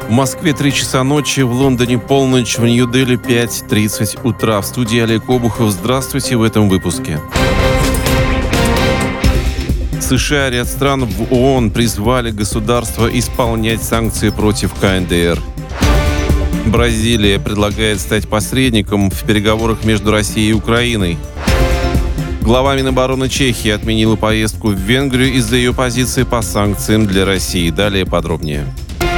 В Москве 3 часа ночи, в Лондоне полночь, в Нью-Дели 5:30 утра. В студии Олег Обухов. Здравствуйте в этом выпуске. США и ряд стран в ООН призвали государства исполнять санкции против КНДР. Бразилия предлагает стать посредником в переговорах между Россией и Украиной. Глава Минобороны Чехии отменила поездку в Венгрию из-за ее позиции по санкциям для России. Далее подробнее.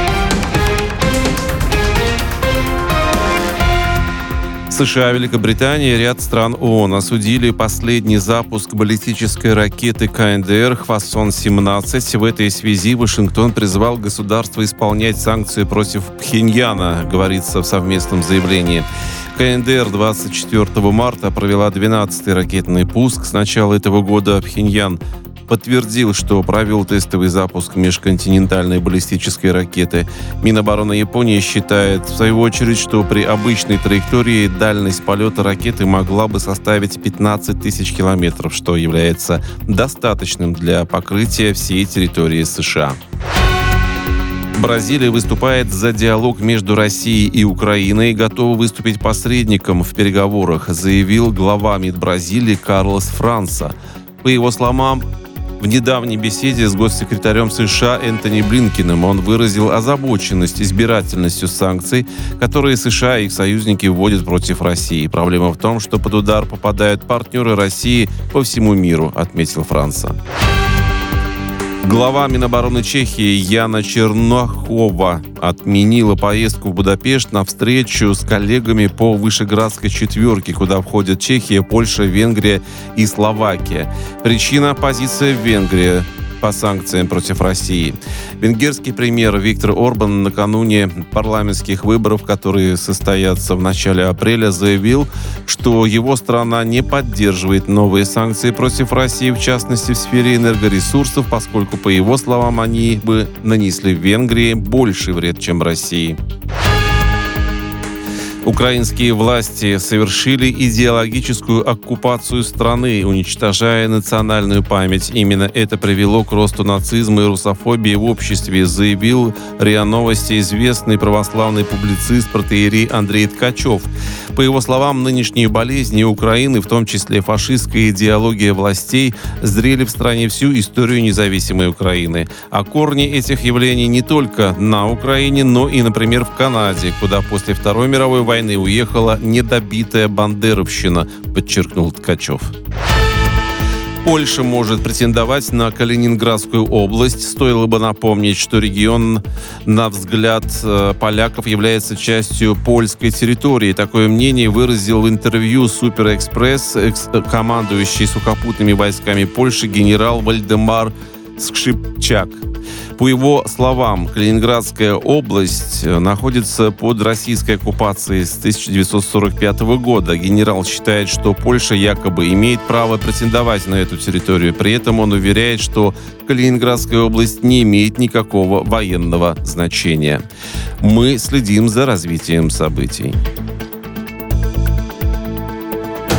США, Великобритания и ряд стран ООН осудили последний запуск баллистической ракеты КНДР «Хвасон-17». В этой связи Вашингтон призвал государства исполнять санкции против Пхеньяна, говорится в совместном заявлении. КНДР 24 марта провела 12-й ракетный пуск. С начала этого года Пхеньян подтвердил, что провел тестовый запуск межконтинентальной баллистической ракеты. Минобороны Японии считает, в свою очередь, что при обычной траектории дальность полета ракеты могла бы составить 15 тысяч километров, что является достаточным для покрытия всей территории США. Бразилия выступает за диалог между Россией и Украиной и готова выступить посредником в переговорах, заявил глава МИД Бразилии Карлос Франса. По его словам, в недавней беседе с госсекретарем США Энтони Блинкеном он выразил озабоченность избирательностью санкций, которые США и их союзники вводят против России. Проблема в том, что под удар попадают партнеры России по всему миру, отметил Франса. Глава Минобороны Чехии Яна Чернохова отменила поездку в Будапешт на встречу с коллегами по Вышеградской четверке, куда входят Чехия, Польша, Венгрия и Словакия. Причина – позиция Венгрии по санкциям против России. Венгерский премьер Виктор Орбан накануне парламентских выборов, которые состоятся в начале апреля, заявил, что его страна не поддерживает новые санкции против России, в частности в сфере энергоресурсов, поскольку, по его словам, они бы нанесли Венгрии больший вред, чем России. Украинские власти совершили идеологическую оккупацию страны, уничтожая национальную память. Именно это привело к росту нацизма и русофобии в обществе, заявил РИА Новости известный православный публицист протоиерей Андрей Ткачев. По его словам, нынешние болезни Украины, в том числе фашистская идеология властей, зрели в стране всю историю независимой Украины. А корни этих явлений не только на Украине, но и, например, в Канаде, куда после Второй мировой войны уехала недобитая бандеровщина, подчеркнул Ткачев. Польша может претендовать на Калининградскую область. Стоило бы напомнить, что регион, на взгляд поляков, является частью польской территории. Такое мнение выразил в интервью «Суперэкспресс» командующий сухопутными войсками Польши генерал Вальдемар Скрипчак. По его словам, Калининградская область находится под российской оккупацией с 1945 года. Генерал считает, что Польша якобы имеет право претендовать на эту территорию. При этом он уверяет, что Калининградская область не имеет никакого военного значения. Мы следим за развитием событий.